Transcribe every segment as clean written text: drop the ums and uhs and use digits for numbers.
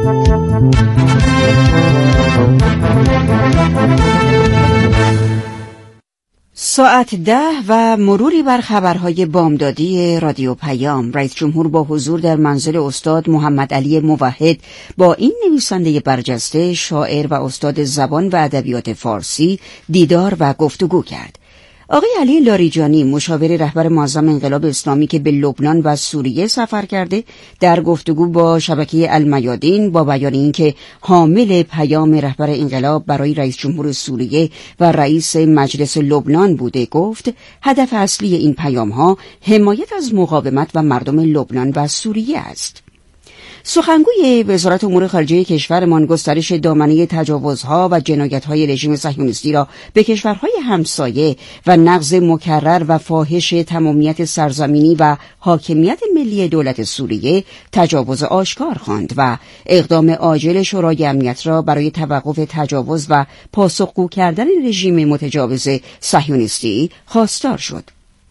ساعت 10 و مروری بر خبرهای بامدادی رادیو پیام. رئیس جمهور با حضور در منزل استاد محمد علی موحد با این نویسنده برجسته، شاعر و استاد زبان و ادبیات فارسی دیدار و گفتگو کرد. آقای علی لاریجانی، مشاور رهبر معظم انقلاب اسلامی که به لبنان و سوریه سفر کرده، در گفتگو با شبکه المیادین با بیان اینکه حامل پیام رهبر انقلاب برای رئیس جمهور سوریه و رئیس مجلس لبنان بوده، گفت هدف اصلی این پیام‌ها حمایت از مقاومت و مردم لبنان و سوریه است. سخنگوی وزارت امور خارجه کشورمان گسترش دامنه تجاوزها و جنایت‌های رژیم صهیونیستی را به کشورهای همسایه و نقض مکرر و فاحش تمامیت سرزمینی و حاکمیت ملی دولت سوریه تجاوز آشکار خواند و اقدام عاجل شورای امنیت را برای توقف تجاوز و پاسخگو کردن رژیم متجاوز صهیونیستی خواستار شد.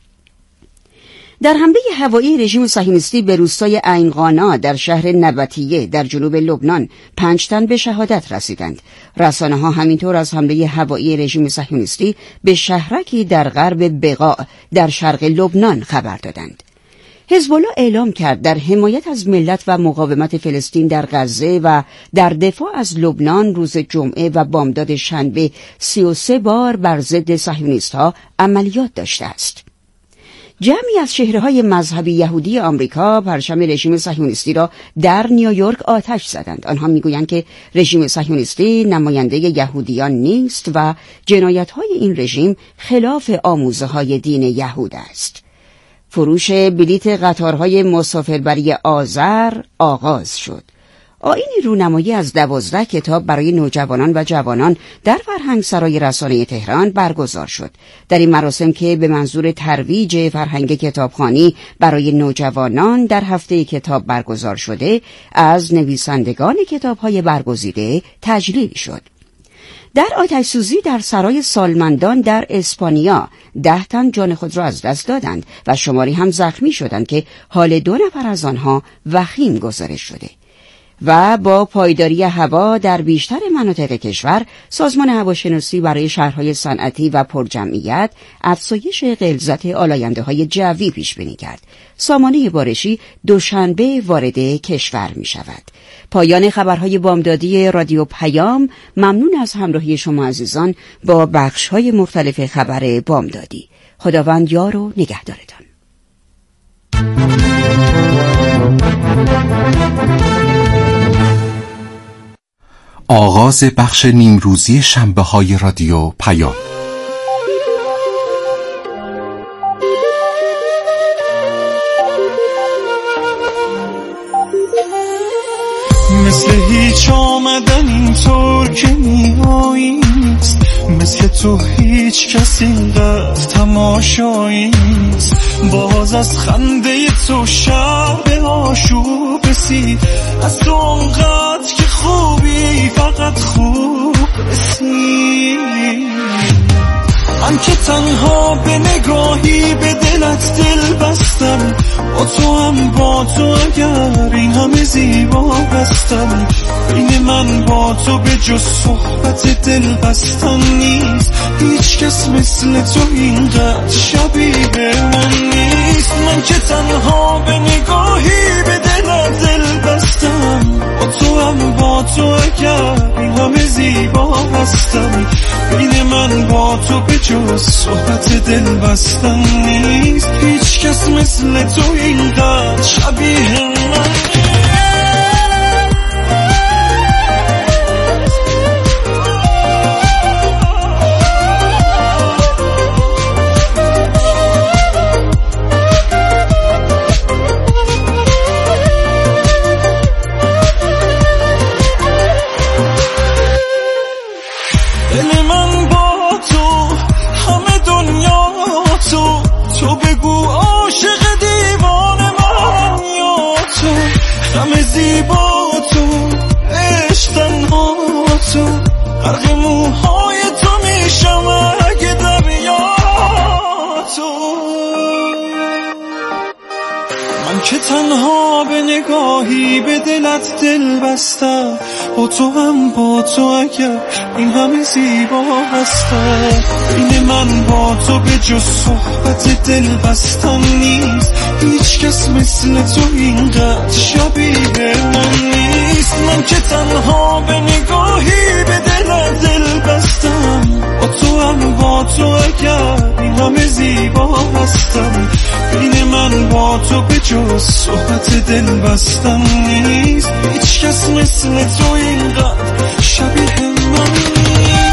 در حمله هوایی رژیم صهیونیستی به روستای عینقانا در شهر نبطیه در جنوب لبنان 5 تن به شهادت رسیدند. رسانه‌ها همینطور از حمله هوایی رژیم صهیونیستی به شهرکی در غرب بقاع در شرق لبنان خبر دادند. حزب الله اعلام کرد در حمایت از ملت و مقاومت فلسطین در غزه و در دفاع از لبنان روز جمعه و بامداد شنبه 33 بار بر ضد صهیونیست‌ها عملیات داشته است. جمعی از چهره‌های مذهبی یهودی آمریکا پرچم رژیم صهیونیستی را در نیویورک آتش زدند. آنها میگویند که رژیم صهیونیستی نماینده یهودیان نیست و جنایت‌های این رژیم خلاف آموزه‌های دین یهود است. فروش بلیت قطارهای مسافربری آذر آغاز شد. آیین رونمایی از 12 کتاب برای نوجوانان و جوانان در فرهنگسرای رسانه تهران برگزار شد. در این مراسم که به منظور ترویج فرهنگ کتابخوانی برای نوجوانان در هفته کتاب برگزار شده، از نویسندگان کتاب‌های برگزیده تجلیل شد. در آتش‌سوزی در سرای سالمندان در اسپانیا 10 تن جان خود را از دست دادند و شماری هم زخمی شدند که حال 2 نفر از آنها وخیم گزارش شده. و با پایداری هوا در بیشتر مناطق کشور، سازمان هواشناسی برای شهرهای صنعتی و پرجمعیت افزایش غلظت آلاینده‌های جوی پیش بینی کرد. سامانه بارشی دوشنبه وارد کشور می شود. پایان خبرهای بامدادی رادیو پیام. ممنون از همراهی شما عزیزان با بخش‌های مختلف خبر بامدادی. خداوند یار و نگهدارتان. آغاز بخش نیمروزی شنبه‌های رادیو پیام. مثل هیچ آمدن اینطور که میایی نیست، مثل تو هیچ کس اینقدر تماشایی نیست. باز از خنده تو شب آشوب رسید، از تو اونقدر که خوبی فقط خوب رسید. من که تنها به نگاهی به دلت دل بستم، با تو هم با تو اگر این همه زیبا بستم. بین من با تو به جز صحبت دل بستن نیست، هیچ کس مثل تو اینقدر شبیه من نیست. من که تنها به نگاهی به دلت دل بستم، با تو هم با تو اگر این همه زیبا هستم. بین من با تو به جز صحبت دل بستن نیست، هیچ کس مثل تو اینقدر شبیه من نیست. نگاهی به دلت دل بستم، با تو هم با تو اگر این همه زیبا هستم. این من با تو به جز صحبت دل بستن نیست، هیچ کس مثل تو اینقدر شبیه من نیست. من که تنها به نگاهی به دلت دل بستم، با تو هم با تو اگر این همه زیبا هستم. این من با تو به جز صحبت دل بستن نیست، هیچ کس مثل تو اینقدر شبیه من نیست.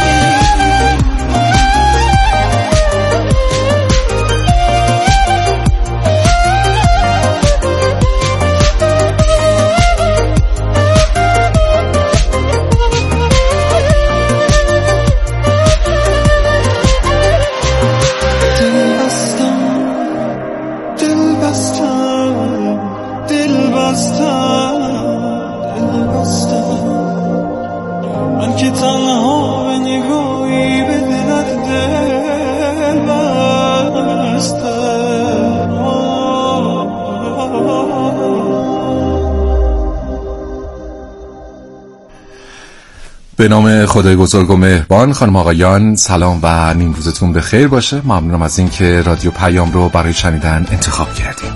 من که تنها به نگاهی به دلت دل بستم. به نام خدای بزرگ و مهربان. خانم آقایان سلام و نیم روزتون بخیر باشه. ممنونم از اینکه رادیو پیام رو برای شنیدن انتخاب کردیم.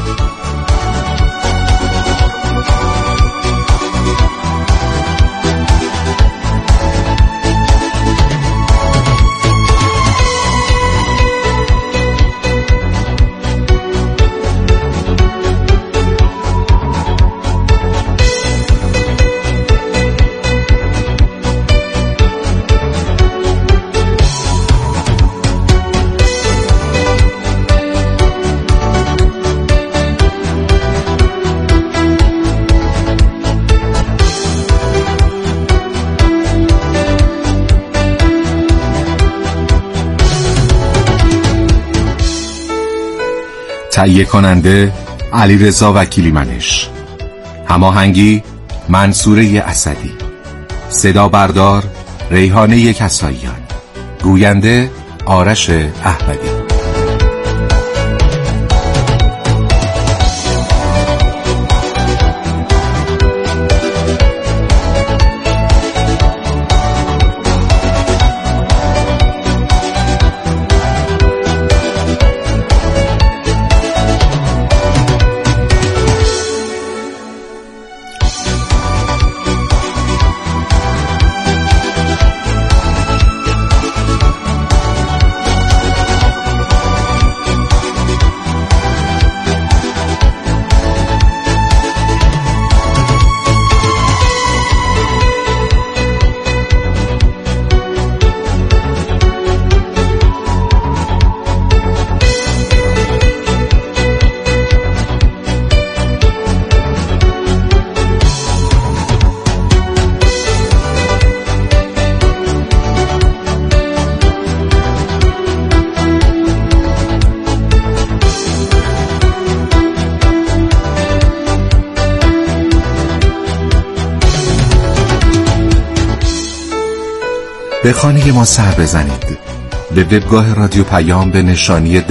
تهیه کننده علیرضا وکیلی منش، هماهنگی منصوره اسدی، صدا بردار ریحانه کساییان، گوینده آرش احمدی. به خانه ما سر بزنید، به وبگاه رادیو پیام به نشانی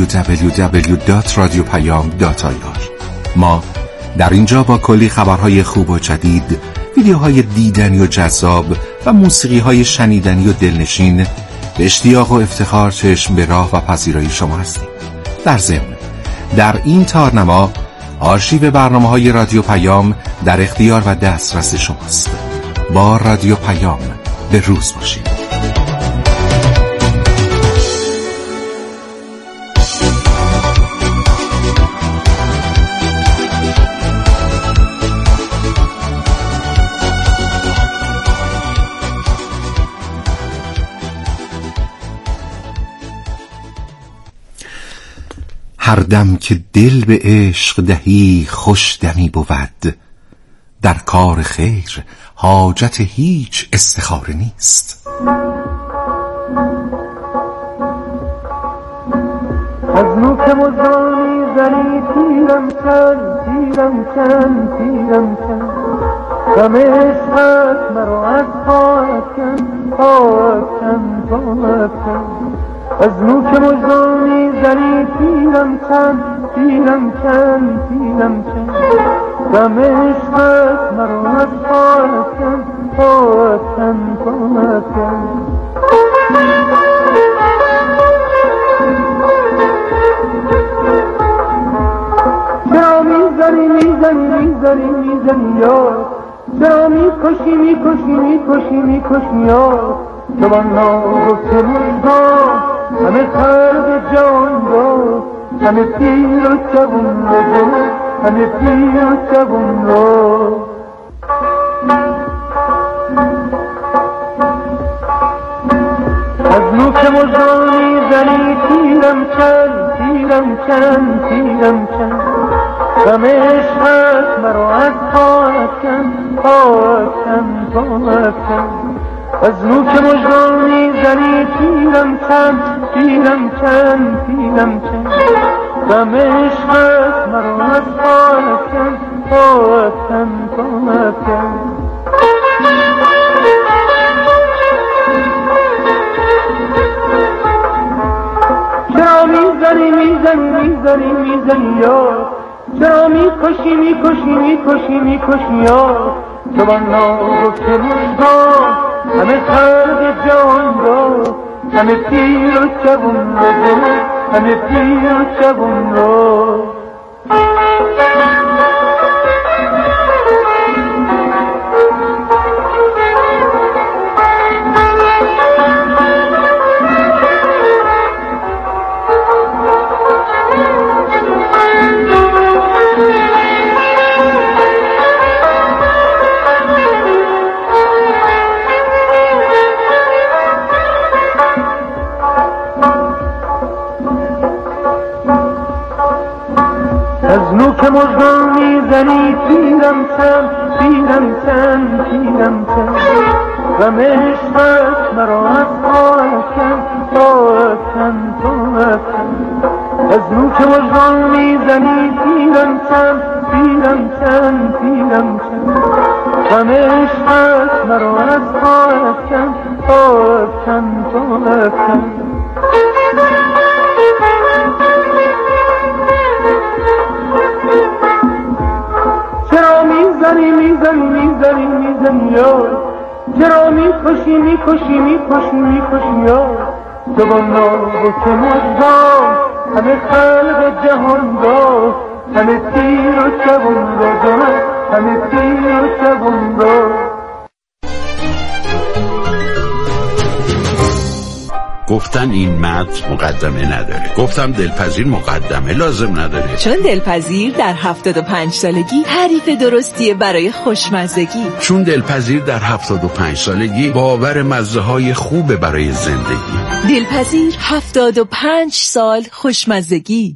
www.radiopayam.ir. ما در اینجا با کلی خبرهای خوب و جدید، ویدیوهای دیدنی و جذاب و موسیقی‌های شنیدنی و دلنشین به اشتیاق و افتخار چشم به راه و پذیرایی شما هستیم. در ضمن در این تارنما آرشیو برنامه‌های رادیو پیام در اختیار و دسترس شماست. با رادیو پیام به روز باشید. هر دم که دل به عشق دهی خوش دمی بود، در کار خیر حاجت هیچ استخاره نیست. از نوک مزانی زنی تیرم کن تیرم کن تیرم کن، غم عشقت مرا از پاک کن پاک کن پاک کن. از نوک مزانی زنی تیرم کن تیرم کن تیرم کن، غم عشقت مرا از پا افکن چرا میزنی یار چرا میکشی یار جوان گفته مردان همه خرد جان را همه پیر و جوان را همه پیر و جوان را از نوک مژگان میزنی تیرم چند غم عشقت مرا از پا افکن از نوک مژگان میزنی تیرم چند غم عشقت مرا از پا افکن چرا میزنی یار چرا میکشی یار جوان گفته مژگان همه خرد جان را همه پیر و جوان را همه پیر و جوان را از نوک مژگان میزنی تیرم چند غم عشقت مرا از پا افکن از نوک مژگان میزنی تیرم چند غم عشقت مرا از پا افکن چرا میزنی یار چرا میکشی یار جوان گفته مژگان همه خلق جهان را همه پیر و جوان را همه پیر و جوان را گفتن این متن مقدمه نداره. گفتم دلپذیر مقدمه لازم نداره. چون دلپذیر در 75 سالگی حریف درستیه برای خوشمزگی. چون دلپذیر در 75 سالگی باور مزه های خوبه برای زندگی. دلپذیر 75 سال خوشمزگی.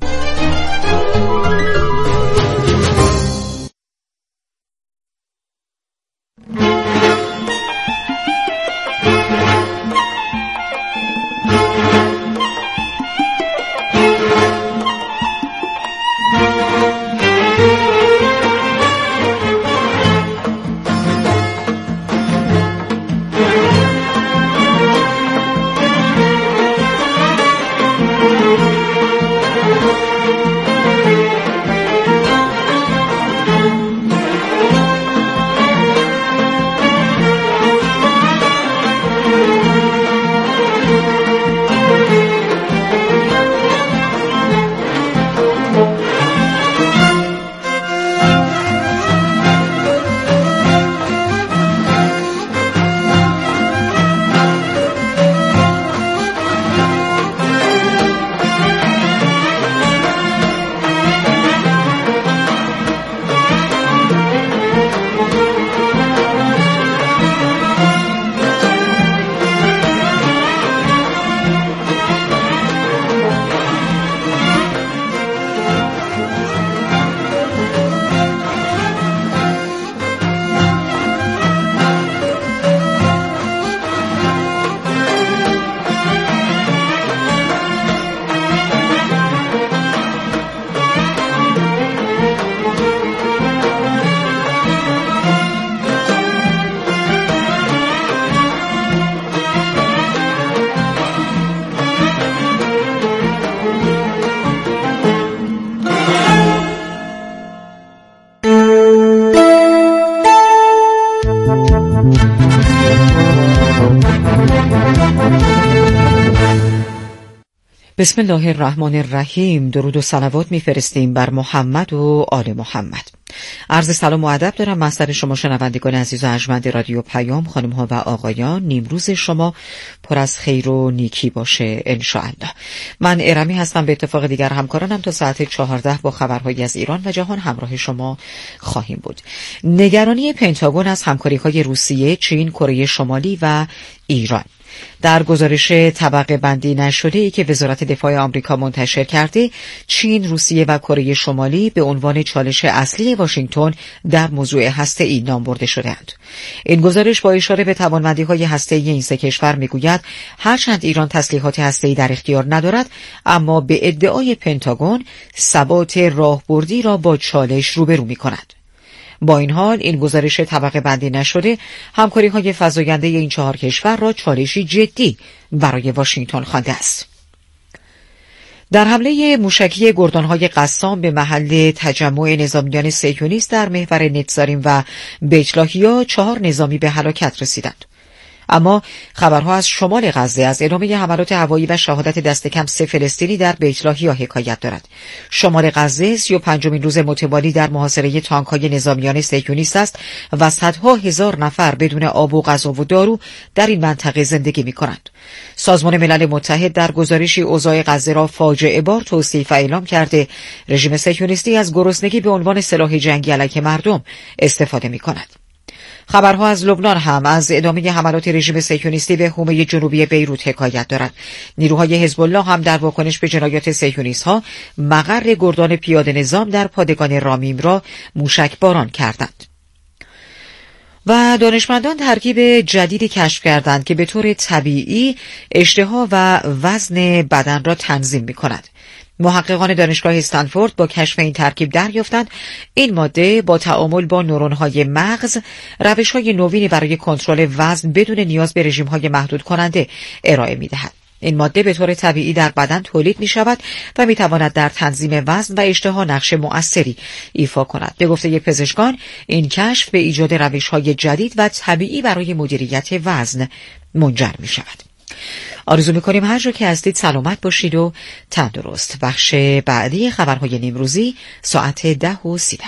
بسم الله الرحمن الرحیم. درود و صلوات میفرستیم بر محمد و آل محمد. عرض سلام و ادب دارم مصدر شما شنوندگان عزیز و ارجمند رادیو پیام. خانم ها و آقایان، نیمروز شما پر از خیر و نیکی باشه انشاءالله. من ارمی هستم، به اتفاق دیگر همکارانم تا ساعت 14 با خبرهایی از ایران و جهان همراه شما خواهیم بود. نگرانی پنتاگون از همکاری‌های روسیه، چین، کره شمالی و ایران. در گزارش طبقه بندی نشده‌ای که وزارت دفاع آمریکا منتشر کرده، چین، روسیه و کره شمالی به عنوان چالش اصلی واشنگتن در موضوع هسته‌ای نام برده شده‌اند. این گزارش با اشاره به توانمندی‌های هسته‌ای این سه کشور می‌گوید هرچند ایران تسلیحات هسته‌ای در اختیار ندارد، اما به ادعای پنتاگون ثبات راهبردی را با چالش روبرو می‌کند. با این حال این گزارش طبقه بندی نشده همکاری‌های فزاینده این چهار کشور را چالشی جدی برای واشنگتن خوانده است. در حمله موشکی گردان‌های قسام به محل تجمع نظامیان صهیونیست در محور نتزاریم و بیت‌لاهیا 4 نظامی به هلاکت رسیدند. اما خبرها از شمال غزه از ادامه حملات هوایی و شهادت دست کم 3 فلسطینی در بیت‌لاهیا حکایت دارد. شمال غزه 35مین روز متوالی در محاصره تانک‌های نظامیان صهیونیست است و صدها هزار نفر بدون آب و غذا و دارو در این منطقه زندگی می‌کنند. سازمان ملل متحد در گزارشی اوضاع غزه را فاجعه بار توصیف و اعلام کرده رژیم صهیونیستی از گرسنگی به عنوان سلاح جنگی علیه مردم استفاده می‌کند. خبرها از لبنان هم از ادامه حملات رژیم صهیونیستی به حومه جنوبی بیروت حکایت دارد. نیروهای حزب الله هم در واکنش به جنایات صهیونیست‌ها مقر گردان پیاده نظام در پادگان رامیم را موشک باران کردند. و دانشمندان ترکیب جدیدی کشف کردند که به طور طبیعی اشتها و وزن بدن را تنظیم می‌کند. محققان دانشگاه استنفورد با کشف این ترکیب دریافتند این ماده با تعامل با نورون‌های مغز روش‌های نوینی برای کنترل وزن بدون نیاز به رژیم‌های محدود کننده ارائه می‌دهد. این ماده به طور طبیعی در بدن تولید می‌شود و می‌تواند در تنظیم وزن و اشتها نقش مؤثری ایفا کند. به گفته پزشکان این کشف به ایجاد روش‌های جدید و طبیعی برای مدیریت وزن منجر می‌شود. آرزو می‌کنیم هر جا که هستید سلامت باشید و تندرست. بخش بعدی خبرهای نیمروزی ساعت 10:30.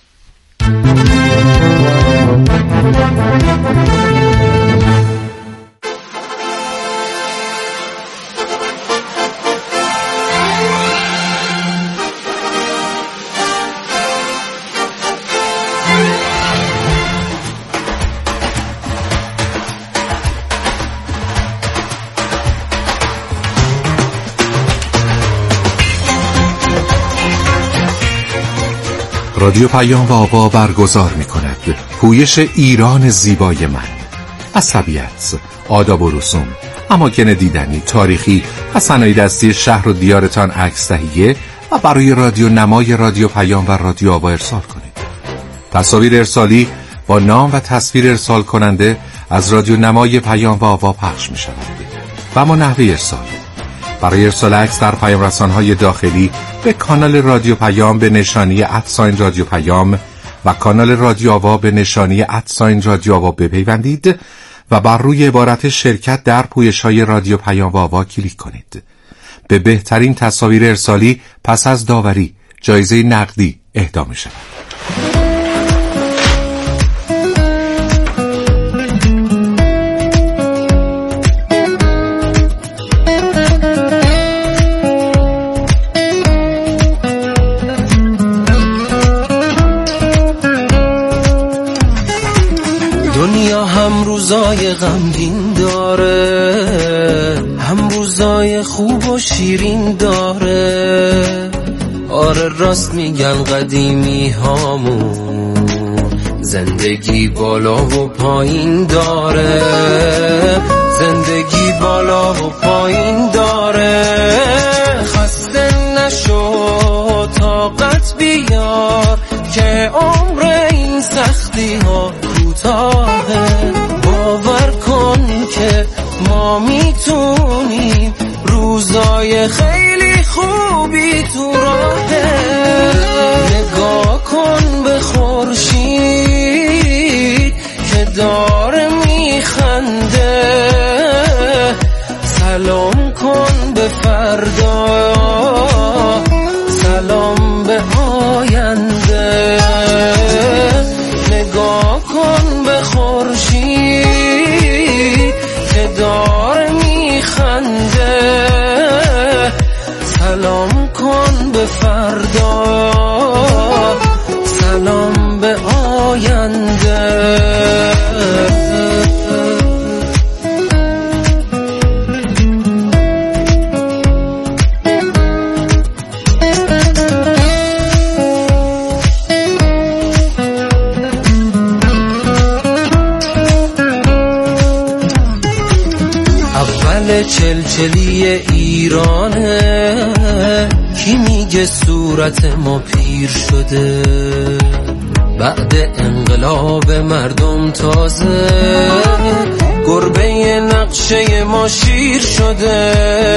رادیو پیام و آوا برگزار می کند پویش ایران زیبای من، از طبیعت، آداب و رسوم، اماکن دیدنی، تاریخی و صنایع دستی شهر و دیارتان عکس تهیه و برای رادیو نمای رادیو پیام و رادیو آوا ارسال کنید. تصاویر ارسالی با نام و تصویر ارسال کننده از رادیو نمای پیام و آوا پخش می شود و اما نحوه ارسال: برای ارسال عکس در پیام رسان‌های داخلی به کانال رادیو پیام به نشانی @رادیو پیام و کانال رادیو آوا به نشانی @رادیو آوا بپیوندید و بر روی عبارت شرکت در پویش‌های رادیو پیام و آوا کلیک کنید. به بهترین تصاویر ارسالی پس از داوری جایزه نقدی اهدا می‌شود. هم روزای غمگین داره، هم روزای خوب و شیرین داره. آره راست میگن قدیمی هامون، زندگی بالا و پایین داره، زندگی بالا و پایین داره. خسته نشو طاقت بیار که عمر این سختی ها کوتاهه. باور کن که ما میتونیم، روزای خیلی خوبی تو راهه. نگاه کن به خورشید که داره میخنده، سلام کن به فردا خورشید که داره میخنده سلام کن به فردا سلام به آینده چلچلی ایرانه کی میگه صورت ما پیر شده بعد انقلاب مردم تازه گربه نقشه ما شیر شده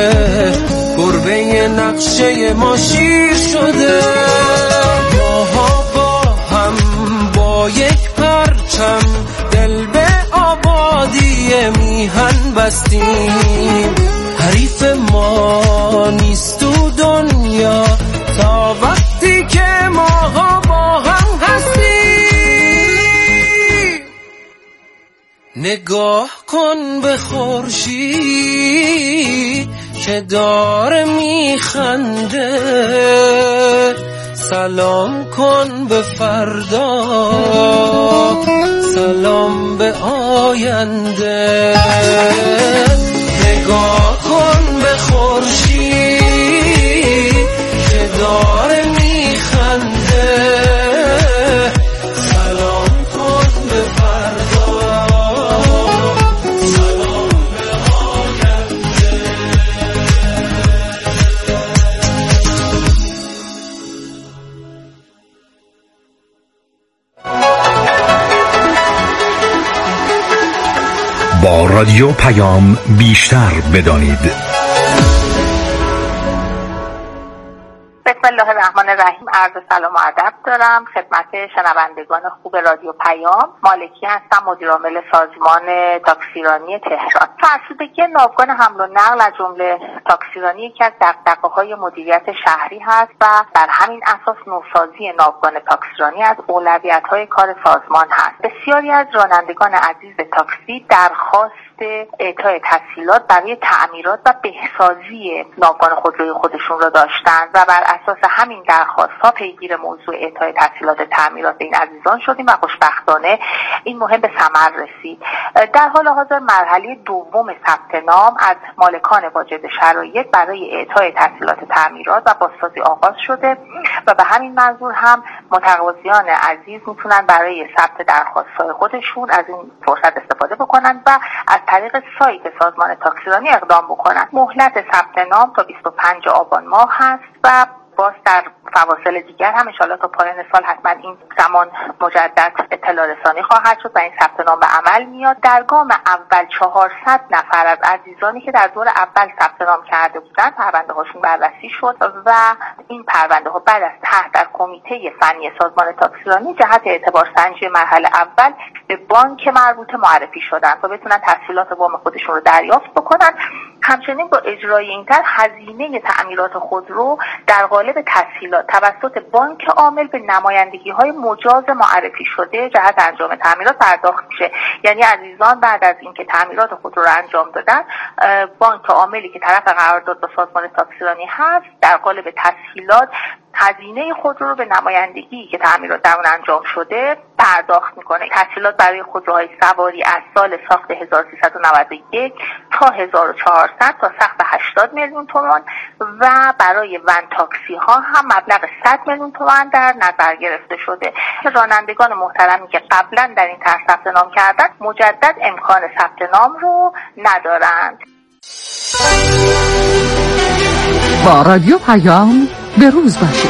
گربه نقشه ما شیر شده ماها با هم با یک پرچم دل به آبادی میهن بستیم حریف ما نیست تو دنیا تا وقتی که ماها با هم هستیم نگاه کن به خورشید که داره میخنده سلام کن به فردا سلام به آینده نگاه کن به خورشید که داره میخنده سلام کن به فردا سلام به آینده با رادیو پیام بیشتر بدانید. بسم الله الرحمن الرحیم. عرض سلام و ادب دارم خدمت شنوندگان خوب رادیو پیام. مالکی هستم، مدیرعامل سازمان تاکسیرانی تهران. فرسودگی ناوگان حمل و نقل از جمله تاکسیرانی یکی از دغدغه‌های مدیریت شهری هست و بر همین اساس نوسازی ناوگان تاکسیرانی از اولویت‌های کار سازمان هست. بسیاری از رانندگان عزیز تاکسی درخواست اعطای تسهیلات برای تعمیرات و بهسازی ناوگان خودروی خودشون رو داشتند و بر اساس همین درخواست‌ها پیگیر موضوع اعطای تسهیلات تعمیرات این عزیزان شدیم و خوشبختانه این مهم به ثمر رسید. در حال حاضر مرحله دوم ثبت نام از مالکان واجد شرایط برای اعطای تسهیلات تعمیرات و بازسازی آغاز شده و به همین منظور هم متقاضیان عزیز میتونن برای ثبت درخواست‌های خودشون از این فرصت استفاده بکنن و از طریق سایت سازمان تاکسیرانی اقدام بکنن. مهلت ثبت نام تا 25 آبان ماه هست و باز در فواصل دیگر هم انشاءالله تا پایان سال حتما این زمان مجدد اطلاع رسانی خواهد شد و این ثبت نام به عمل میاد. در گام اول 400 نفر از عزیزانی که در دور اول ثبت نام کرده بودند پرونده هاشون بررسی شد و این پرونده ها بعد از تحت در کمیته فنی سازمان تاکسیرانی جهت اعتبار سنجی مرحله اول به بانک مربوطه معرفی شدند تا بتونن تسهیلات وام خودشون رو دریافت بکنن. همچنین با اجرای این طرح هزینه تعمیرات خودرو در قالب تسهیلات توسط بانک عامل به نمایندگی‌های مجاز معرفی شده جهت انجام تعمیرات پرداخت میشه. یعنی عزیزان بعد از اینکه تعمیرات خودرو رو انجام دادن، بانک عاملی که طرف قرارداد با سازمان تاکسیرانی هست در قالب تسهیلات هزینه خودرو رو به نمایندگی که تعمیرات در اون انجام شده پرداخت میکنه. تسهیلات برای خودروهای سواری از سال ساخت 1391 تا 1400 تا سقف 80 میلیون تومان و برای ون تاکسی ها هم مبلغ 100 میلیون تومان در نظر گرفته شده. رانندگان محترمی که قبلا در این طرح ثبت نام کردند مجدد امکان ثبت نام رو ندارند. با رادیو پیام به روز باشید.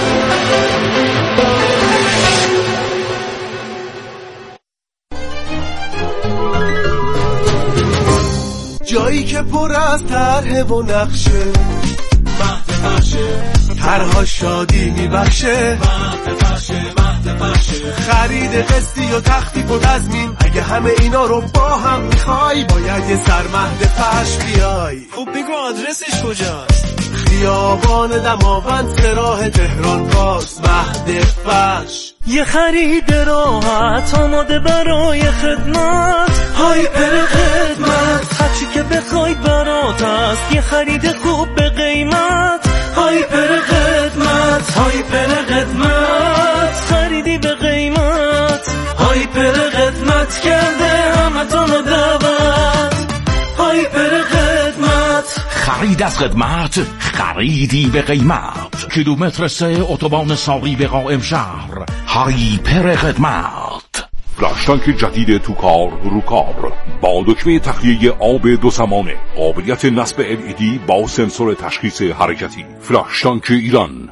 جایی که پر از طرح و نقشه مهد بخشه طرها شادی میبخشه مهد بخشه خرید قسطی و تخفیف و تضمین اگه همه اینا رو با هم میخوای باید یه سر مهد فرش بیای. خب بگو آدرسش کجاست؟ بیابان دماوند سراح تهران باز وحده فش. یه خرید راحت آماده برای خدمت، هایپر خدمت هرچی که بخوای برات است، یه خرید خوب به قیمت. هایپر خدمت، هایپر خدمت، خریدی به قیمت. هایپر خدمت کرده همتون دعوت. هایپر خدمت، خرید از خدمت، خریدی به قیمت. کیلومتر 3 اتوبان ساقی به قائم شهر. هایپر خدمت. فلاش تانک جدید تو کار رو کار با دکمه تخلیه آب 2 سمانه، قابلیت نصب LED با سنسور تشخیص حرکتی. فلاش تانک ایران.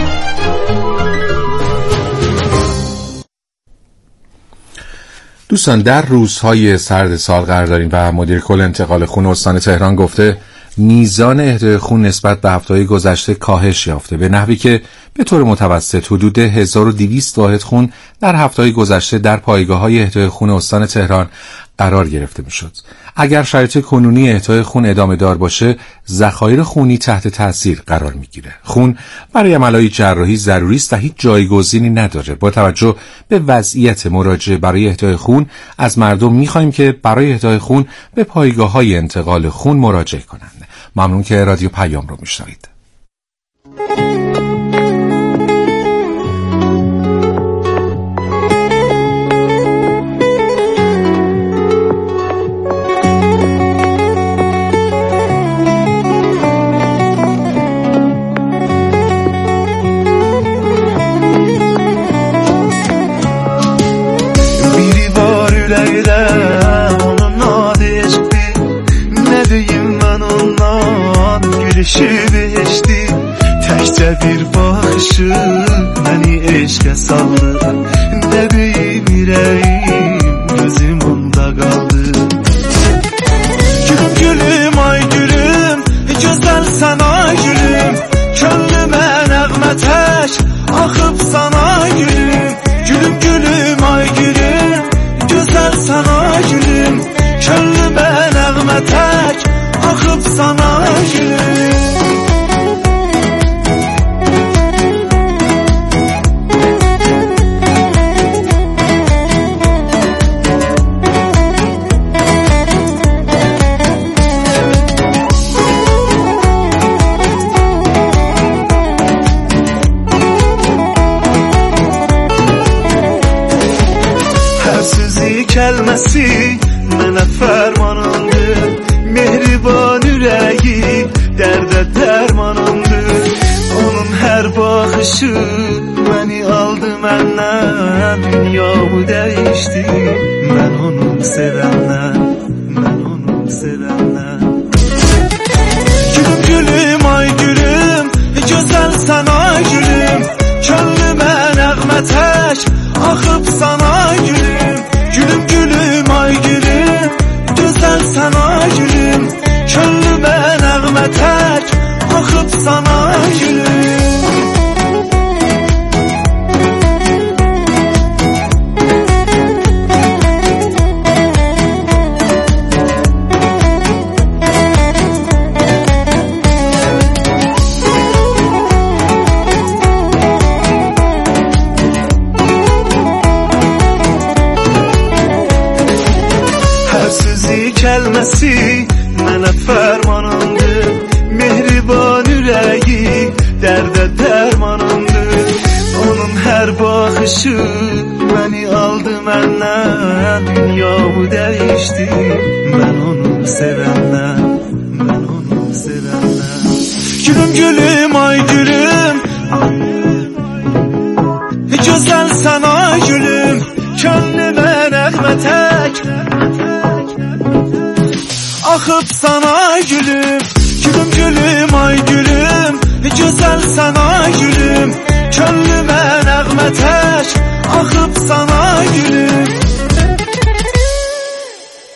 دوستان، در روزهای سرد سال قرار داریم و مدیر کل انتقال خون استان تهران گفته میزان اهدای خون نسبت به هفته‌های گذشته کاهش یافته، به نحوی که به طور متوسط حدود 1200 واحد خون در هفته‌های گذشته در پایگاه‌های اهدای خون استان تهران قرار گرفته میشد. اگر شرایط کنونی اهدای خون ادامه دار باشه، ذخایر خونی تحت تاثیر قرار میگیره. خون برای عملیات جراحی ضروری است و هیچ جایگزینی نداره. با توجه به وضعیت مراجعه برای اهدای خون از مردم می‌خوایم که برای اهدای خون به پایگاه‌های انتقال خون مراجعه کنند. ممنون که رادیو پیام رو میشنوید. Beşti təkcə bir baxışı məni eşqə saldı. Nə deyim ürəyim gözüm onda qaldı. Gülüm gülüm ay gülüm, gözəl sən ay gülüm, könlümə nəğmə tək axıb sana gülüm. Gülüm gülüm ay gülüm, gözəl sən ay gülüm, könlümə nəğmə tək axıb sana gülüm. Kəlməsi mənə fərmanındır, mehriban ürəyi dərdə dərmanındır. Onun hər baxışı məni aldı məndən, dünyamı dəyişdi mən onu sevəndən, mən onu sevəndən. Gülüm gülüm ay gülüm, gözəl sən ay gülüm, könlümə nəğmə tək axıb sana gülüm. Gülüm gülüm ay gülüm, gözəl sən ay gülüm, könlümə nəğmə tək axıb sana gülüm. Kəlməsi mənə fərmanındır, mehriban ürəyi dərdə dərmanındır. Onun hər baxışı məni aldı məndən, dünyamı dəyişdi mən onu sevəndən, mən onu sevəndən. Gülüm gülüm ay gülüm, gözəl sən ay gülüm, könlümə nəğmə tək axıb sana gülüm. Gülüm gülüm ay gülüm, gözəl sən ay gülüm, könlümə nəğmə tək axıb sana gülüm.